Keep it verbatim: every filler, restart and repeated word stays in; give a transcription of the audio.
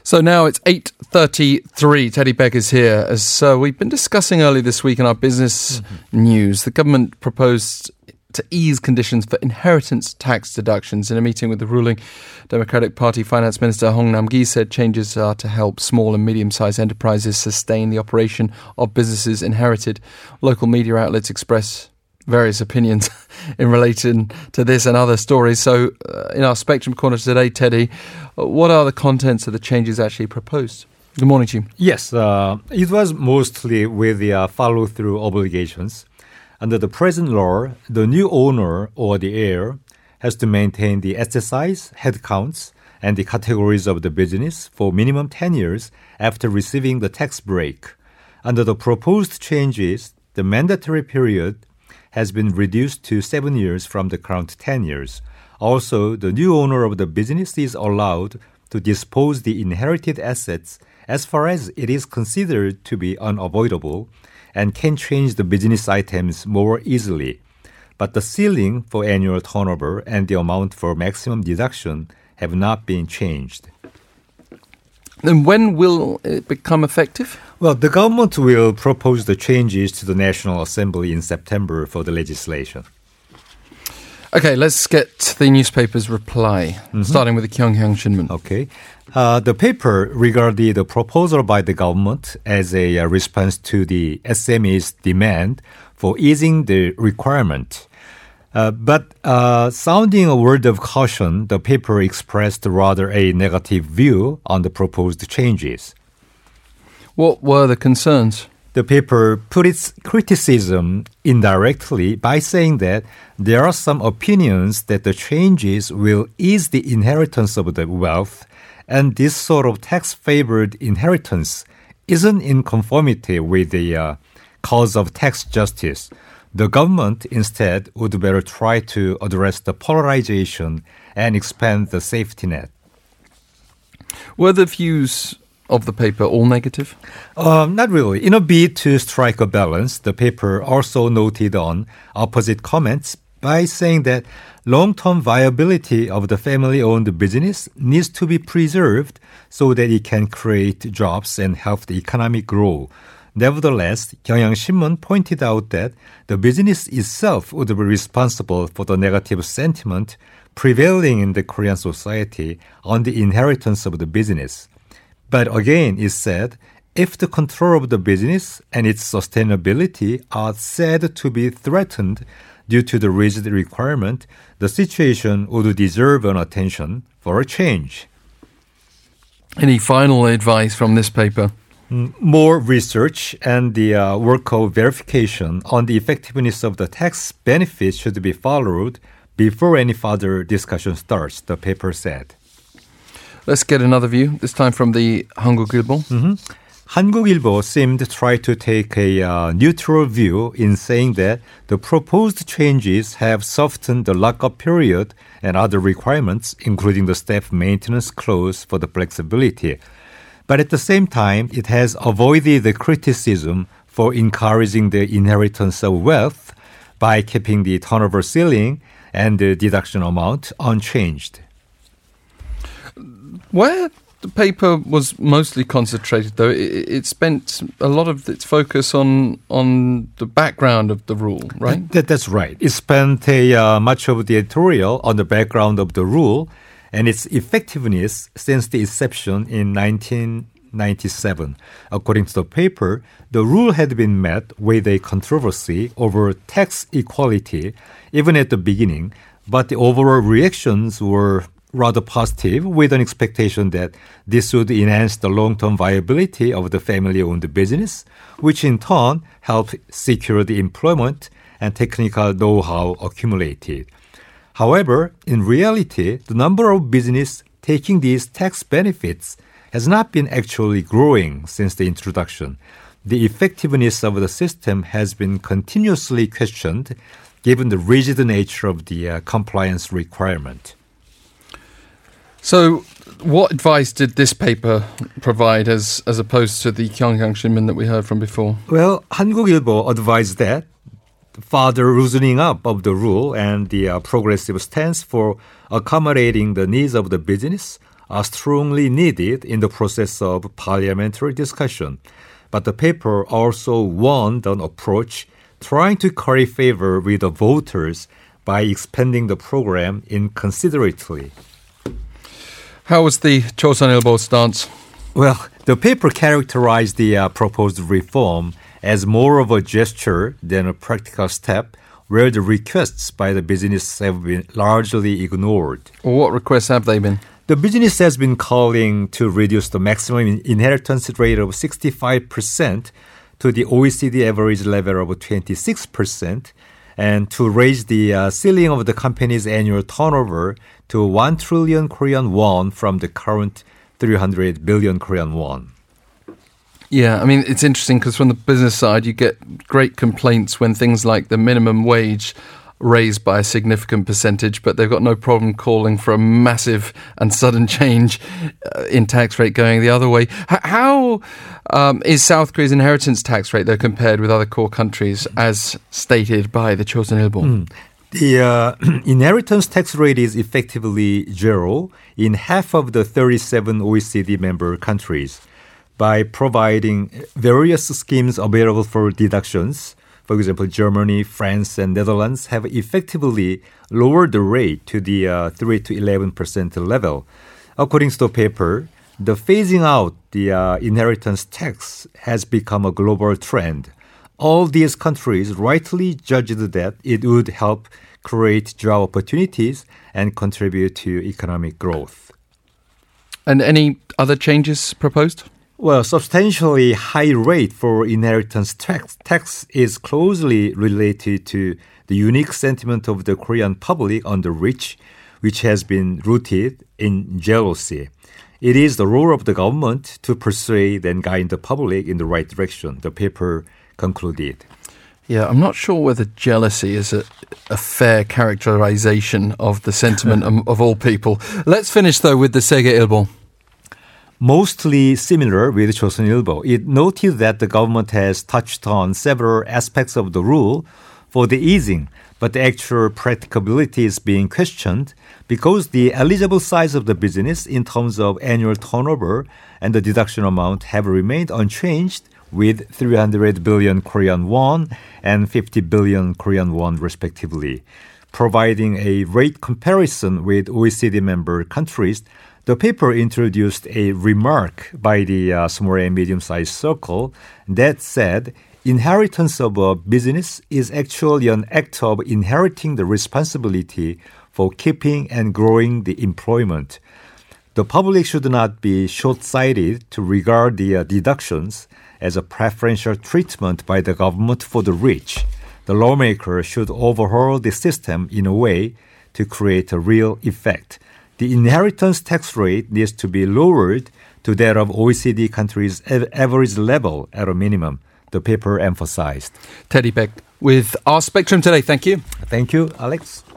So now it's eight thirty-three. Teddy Beck is here. As uh, we've been discussing early this week in our business mm-hmm. news, the government proposed to ease conditions for inheritance tax deductions. In a meeting with the ruling Democratic Party Finance Minister Hong Nam-gi said changes are to help small and medium-sized enterprises sustain the operation of businesses inherited. Local media outlets express various opinions in relation to this and other stories. So uh, in our Spectrum Corner today, Teddy, what are the contents of the changes actually proposed? Good morning to you. Yes, uh, it was mostly with the uh, follow-through obligations. Under the present law, the new owner or the heir has to maintain the S S Is, headcounts, and the categories of the business for minimum ten years after receiving the tax break. Under the proposed changes, the mandatory period has been reduced to seven years from the current ten years. Also, the new owner of the business is allowed to dispose the inherited assets as far as it is considered to be unavoidable and can change the business items more easily. But the ceiling for annual turnover and the amount for maximum deduction have not been changed. Then when will it become effective? Well, the government will propose the changes to the National Assembly in September for the legislation. Okay, let's get the newspaper's reply, mm-hmm. starting with the Kyunghyang Shinmun. Okay. Uh, the paper regarded the proposal by the government as a uh, response to the S M E's demand for easing the requirement. Uh, but uh, sounding a word of caution, the paper expressed rather a negative view on the proposed changes. What were the concerns? The paper put its criticism indirectly by saying that there are some opinions that the changes will ease the inheritance of the wealth, and this sort of tax-favored inheritance isn't in conformity with the uh, cause of tax justice. The government instead would better try to address the polarization and expand the safety net. Were the views of the paper all negative? Uh, not really. In a bid to strike a balance, the paper also noted on opposite comments by saying that long-term viability of the family-owned business needs to be preserved so that it can create jobs and help the economic grow. Nevertheless, Gyeongyang Shinmun pointed out that the business itself would be responsible for the negative sentiment prevailing in the Korean society on the inheritance of the business. But again, it said, if the control of the business and its sustainability are said to be threatened due to the rigid requirement, the situation would deserve an attention for a change. Any final advice from this paper? More research and the uh, work of verification on the effectiveness of the tax benefits should be followed before any further discussion starts, the paper said. Let's get another view, this time from the Hanguk-ilbo. Mm-hmm. Hanguk-ilbo seemed to try to take a uh, neutral view in saying that the proposed changes have softened the lockup period and other requirements, including the staff maintenance clause for the flexibility. But at the same time, it has avoided the criticism for encouraging the inheritance of wealth by keeping the turnover ceiling and the deduction amount unchanged. Where the paper was mostly concentrated, though, it, it spent a lot of its focus on on the background of the rule, right? That, that's right. It spent a, uh, much of the editorial on the background of the rule and its effectiveness since the inception in nineteen ninety-seven. According to the paper, the rule had been met with a controversy over tax equality even at the beginning, but the overall reactions were rather positive, with an expectation that this would enhance the long-term viability of the family-owned business, which in turn help secure the employment and technical know-how accumulated. However, in reality, the number of businesses taking these tax benefits has not been actually growing since the introduction. The effectiveness of the system has been continuously questioned, given the rigid nature of the uh, compliance requirement. So what advice did this paper provide as, as opposed to the Kyunghyang Shinmun that we heard from before? Well, Hanguk-ilbo advised that further loosening up of the rule and the uh, progressive stance for accommodating the needs of the business are strongly needed in the process of parliamentary discussion. But the paper also warned an approach trying to curry favor with the voters by expanding the program inconsiderately. How was the Chosun-ilbo stance? Well, the paper characterized the uh, proposed reform as more of a gesture than a practical step, where the requests by the business have been largely ignored. Well, what requests have they been? The business has been calling to reduce the maximum inheritance rate of sixty-five percent to the O E C D average level of twenty-six percent, and to raise the uh, ceiling of the company's annual turnover to one trillion Korean won from the current three hundred billion Korean won. Yeah, I mean, it's interesting because from the business side, you get great complaints when things like the minimum wage raised by a significant percentage, but they've got no problem calling for a massive and sudden change uh, in tax rate going the other way. H- how um, is South Korea's inheritance tax rate, though, compared with other core countries, as stated by the Chosun-ilbo? Mm. The uh, inheritance tax rate is effectively zero in half of the thirty-seven O E C D member countries. By providing various schemes available for deductions, for example, Germany, France, and Netherlands have effectively lowered the rate to the uh, three to eleven percent level. According to the paper, the phasing out the uh, inheritance tax has become a global trend. All these countries rightly judged that it would help create job opportunities and contribute to economic growth. And any other changes proposed? Well, substantially high rate for inheritance tax, tax is closely related to the unique sentiment of the Korean public on the rich, which has been rooted in jealousy. It is the role of the government to persuade and guide the public in the right direction, the paper concluded. Yeah, I'm not sure whether jealousy is a, a fair characterization of the sentiment of, of all people. Let's finish, though, with the Segeilbo. Mostly similar with Chosun-ilbo. It noted that the government has touched on several aspects of the rule for the easing, but the actual practicability is being questioned because the eligible size of the business in terms of annual turnover and the deduction amount have remained unchanged with three hundred billion Korean won and fifty billion Korean won respectively. Providing a rate comparison with O E C D member countries, the paper introduced a remark by the uh, small and medium-sized circle that said, inheritance of a business is actually an act of inheriting the responsibility for keeping and growing the employment. The public should not be short-sighted to regard the uh, deductions as a preferential treatment by the government for the rich. The lawmaker should overhaul the system in a way to create a real effect. The inheritance tax rate needs to be lowered to that of O E C D countries' average level at a minimum, the paper emphasized. Teddy Beck with our Spectrum today. Thank you. Thank you, Alex.